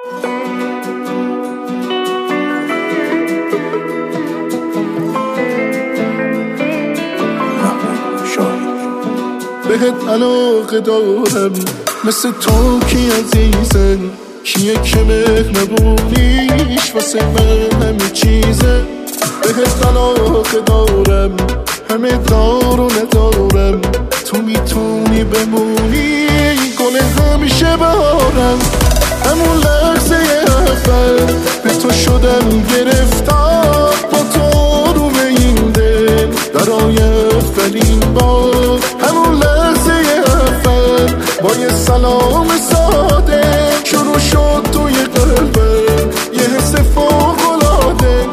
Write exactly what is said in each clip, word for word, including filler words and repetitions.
بهت علاقه دارم مثل تو کی عزیزه، کیه که مهربونیش واسه من همه چیزه. بهت علاقه دارم همه دار و ندارم، تو میتونی بمونی گل همیشه بارم. همون لحظه اول به تو شدم گرفتار، با تو رو به این دل برای اولین بار. همون لحظه اول با یه سلام ساده شروع شد توی قلبم یه حس فوق‌العاده.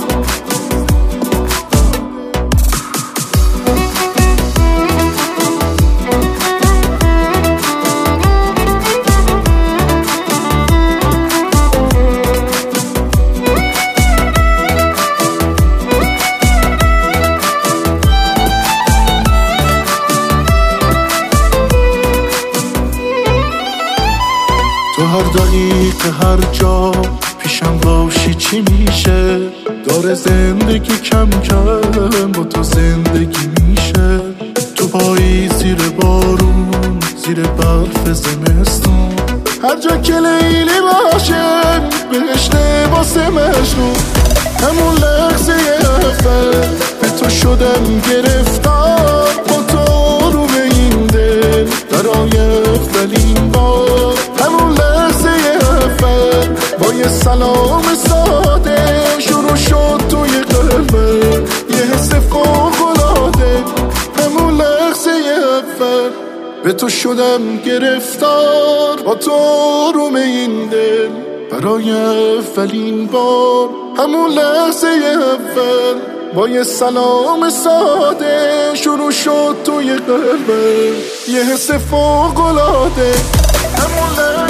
تو هر دقیقه هر جا پیشم باشی چی میشه، داره زندگی کم کم با تو زندگی میشه. تو پایی زیر بارون زیر برف زمستون، هر جا که لیلی باشه بهشته واسه مجنون. همون لحظه اول به تو شدم گرفتار، با تو رو به این دل برای اولین بار. همون لحظه اول با یه سلام ساده شروع شد توی قلبم یه حس فوق‌العاده. همون لحظه اول به تو شدم گرفتار، با تو رو به این دل برای اولین بار. همون لحظه اول با یه سلام ساده شروع شد توی قلبم یه حس فوق‌العاده. همون لحظه